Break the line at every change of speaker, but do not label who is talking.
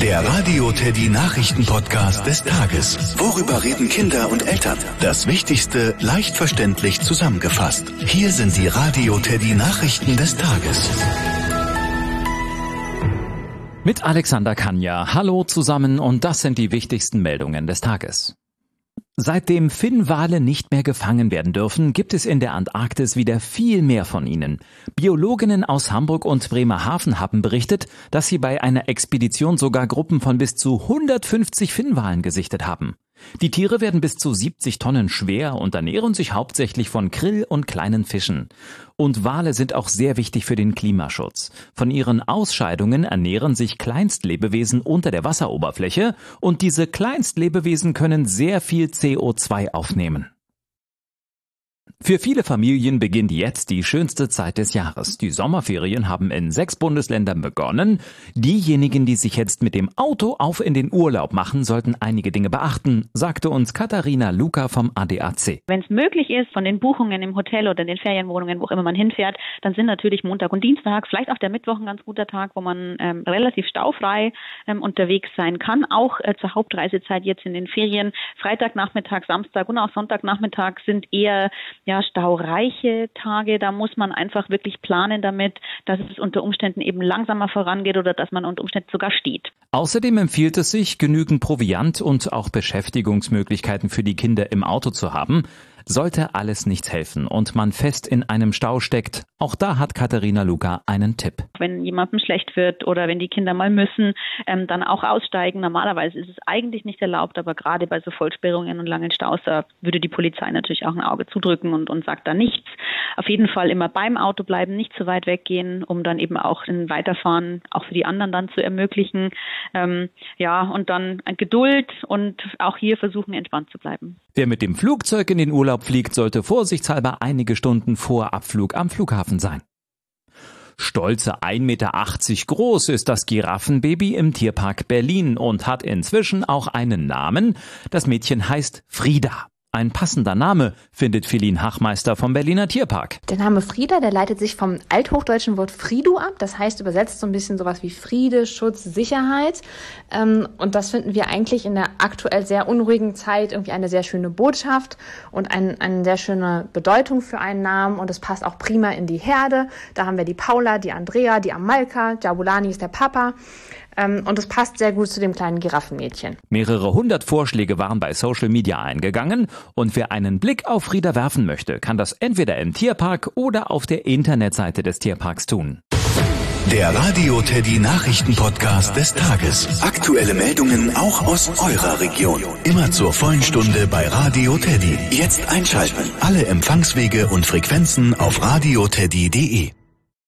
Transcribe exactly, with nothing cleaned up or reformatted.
Der Radio Teddy Nachrichten-Podcast des Tages. Worüber reden Kinder und Eltern? Das Wichtigste leicht verständlich zusammengefasst. Hier sind die Radio Teddy Nachrichten des Tages.
Mit Alexander Kanja. Hallo zusammen und das sind die wichtigsten Meldungen des Tages. Seitdem Finnwale nicht mehr gefangen werden dürfen, gibt es in der Antarktis wieder viel mehr von ihnen. Biologinnen aus Hamburg und Bremerhaven haben berichtet, dass sie bei einer Expedition sogar Gruppen von bis zu hundertfünfzig Finnwalen gesichtet haben. Die Tiere werden bis zu siebzig Tonnen schwer und ernähren sich hauptsächlich von Krill und kleinen Fischen. Und Wale sind auch sehr wichtig für den Klimaschutz. Von ihren Ausscheidungen ernähren sich Kleinstlebewesen unter der Wasseroberfläche und diese Kleinstlebewesen können sehr viel C O zwei aufnehmen. Für viele Familien beginnt jetzt die schönste Zeit des Jahres. Die Sommerferien haben in sechs Bundesländern begonnen. Diejenigen, die sich jetzt mit dem Auto auf in den Urlaub machen, sollten einige Dinge beachten, sagte uns Katharina Luca vom A D A C.
Wenn es möglich ist, von den Buchungen im Hotel oder in den Ferienwohnungen, wo auch immer man hinfährt, dann sind natürlich Montag und Dienstag, vielleicht auch der Mittwoch ein ganz guter Tag, wo man ähm, relativ staufrei ähm, unterwegs sein kann. Auch äh, zur Hauptreisezeit jetzt in den Ferien. Freitagnachmittag, Samstag und auch Sonntagnachmittag sind eher ja, staureiche Tage, da muss man einfach wirklich planen damit, dass es unter Umständen eben langsamer vorangeht oder dass man unter Umständen sogar steht.
Außerdem empfiehlt es sich, genügend Proviant und auch Beschäftigungsmöglichkeiten für die Kinder im Auto zu haben. Sollte alles nichts helfen und man fest in einem Stau steckt, auch da hat Katharina Luca einen Tipp.
Wenn jemandem schlecht wird oder wenn die Kinder mal müssen, ähm, dann auch aussteigen. Normalerweise ist es eigentlich nicht erlaubt, aber gerade bei so Vollsperrungen und langen Staus, da würde die Polizei natürlich auch ein Auge zudrücken und, und sagt da nichts. Auf jeden Fall immer beim Auto bleiben, nicht zu weit weggehen, um dann eben auch ein Weiterfahren auch für die anderen dann zu ermöglichen. Ähm, ja, und dann Geduld und auch hier versuchen, entspannt zu bleiben.
Wer mit dem Flugzeug in den Urlaub fliegt, sollte vorsichtshalber einige Stunden vor Abflug am Flughafen sein. Stolze ein Meter achtzig groß ist das Giraffenbaby im Tierpark Berlin und hat inzwischen auch einen Namen. Das Mädchen heißt Frieda. Ein passender Name, findet Feline Hachmeister vom Berliner Tierpark.
Der Name Frieda, der leitet sich vom althochdeutschen Wort Fridu ab. Das heißt übersetzt so ein bisschen sowas wie Friede, Schutz, Sicherheit. Und das finden wir eigentlich in der aktuell sehr unruhigen Zeit irgendwie eine sehr schöne Botschaft und ein, eine sehr schöne Bedeutung für einen Namen. Und es passt auch prima in die Herde. Da haben wir die Paula, die Andrea, die Amalka, Jabulani ist der Papa. Und es passt sehr gut zu dem kleinen Giraffenmädchen.
Mehrere hundert Vorschläge waren bei Social Media eingegangen und wer einen Blick auf Frieda werfen möchte, kann das entweder im Tierpark oder auf der Internetseite des Tierparks tun.
Der Radio Teddy Nachrichten-Podcast des Tages. Aktuelle Meldungen auch aus eurer Region. Immer zur vollen Stunde bei Radio Teddy. Jetzt einschalten. Alle Empfangswege und Frequenzen auf radioteddy punkt de.